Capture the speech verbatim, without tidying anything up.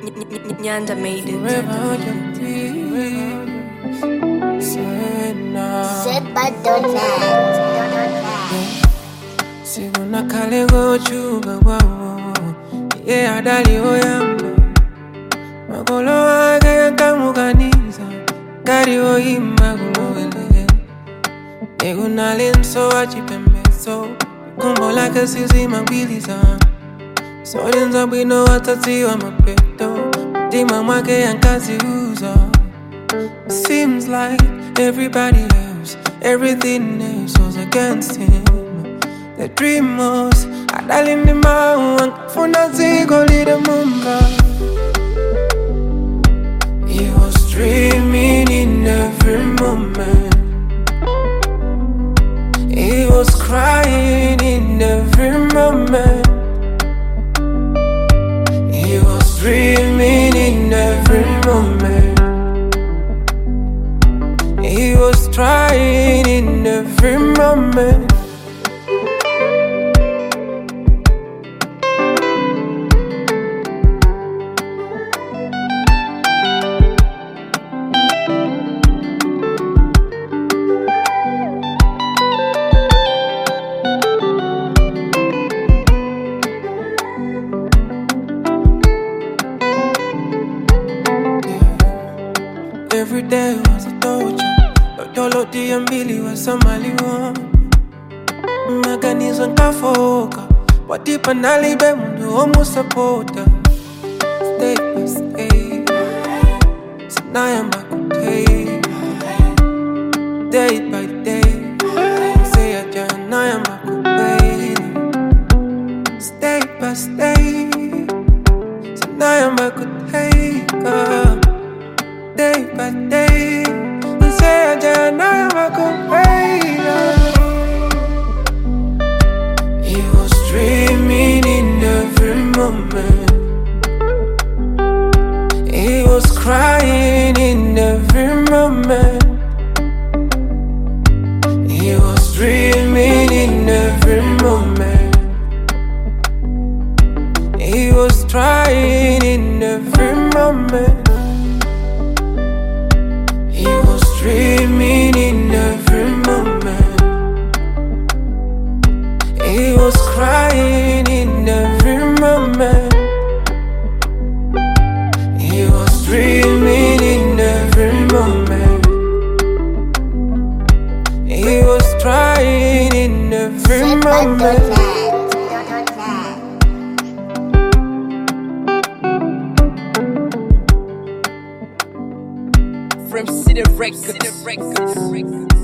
Nyanda made it. Said by Donald. Siguna kalego chuga wawo ye adali oyamba magolo age yankamuganiza dari oyimba gulowele eguna lenso achipembeso kumbo lake sisi mabiliza solenza bwino watati wa mapeto dima mwake yankazi uza. Seems like everybody else, everything else was against him. The dream was adalin the man funa zigo lide mumba. He was dreaming in every moment. He was crying in every moment. He was dreaming in every moment. He was trying in every moment. Every day was a torture. Dolo diambili wa samali wa Maganizo nkafoka Watipa nalibe mundu omu supporta. Stay by stay Sinayamba kutei Day by day Say aja nayamba kukweli. Stay by stay Sinayamba kutei Day by day, you say I just never could wait. He was dreaming in every moment. He was crying in every moment. He was dreaming in every moment. He was trying in every moment. He was dreaming in every moment. He was crying in every moment. He was dreaming in every moment. He was trying in every moment. From City Records. City Records.